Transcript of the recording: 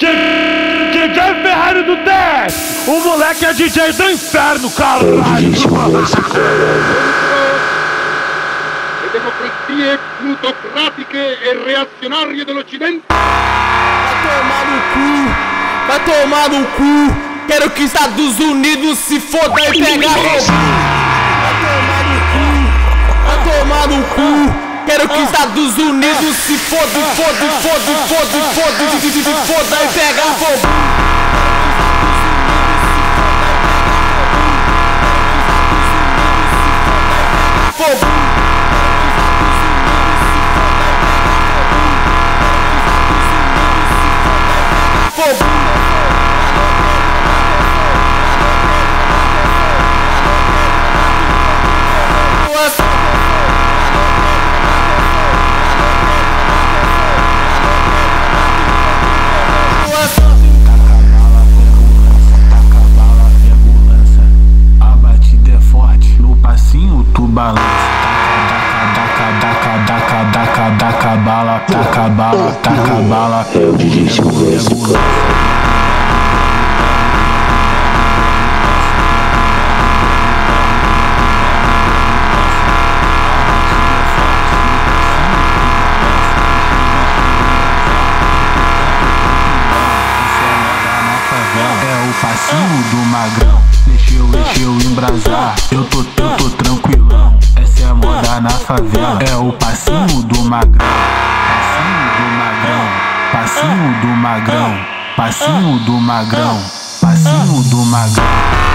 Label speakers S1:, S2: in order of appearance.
S1: DJ Ferrari do 10, o moleque é DJ do inferno, caralho.
S2: Democrazie plutocratiche e reazionarie dell'Occidente.
S3: Vai tomar no cu. Quero que Estados Unidos se foda e pegar robô. Vai tomar no cu. Quero que Estados Unidos se foda e pegar robô.
S4: Taca bala, é o DJ Segurança.
S5: É o passinho do magrão. Deixa eu embrasar. Eu tô tranquilão. Essa é a moda na favela. É o passinho do magrão. Passinho do magrão, passinho do magrão, passinho do magrão.